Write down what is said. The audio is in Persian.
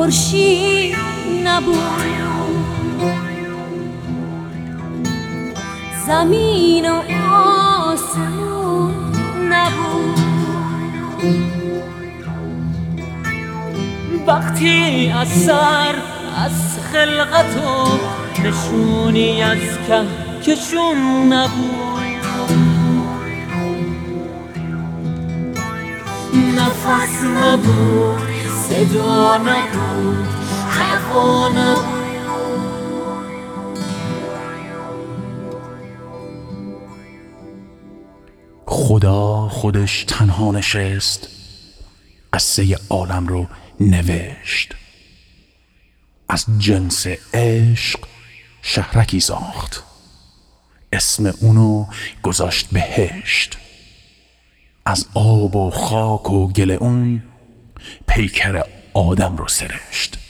خورشید نبود، زمین و آسمون نبود. وقتی از سر از خلقت و نشونی از کهکشون نبود، نفس نبود، صدا نبود، هوا نبود. خدا خودش تنها نشست، قصه عالم رو نوشت. از جنس عشق شهرکی ساخت، اسم اونو گذاشت بهشت. از آب و خاک و گل اون پیکر آدم رو سرشت.